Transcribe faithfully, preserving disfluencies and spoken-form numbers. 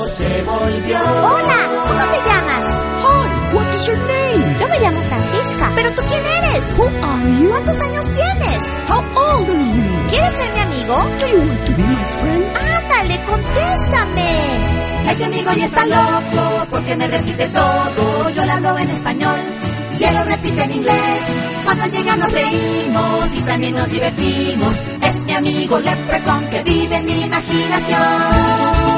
loco se volvió. Hola, ¿cómo te llamas? Hi, what is your name? Yo me llamo Francisca. ¿Pero tú quién eres? Who are you? ¿Cuántos años tienes? How old are you? ¿Quieres ser mi amigo? Do you want to be my friend? Ándale, contéstame. Este amigo ya está loco porque me repite todo. Yo le hablo en español y él lo repite en inglés. Cuando llega nos reímos y también nos divertimos. Es mi amigo Leprechaun que vive en mi imaginación.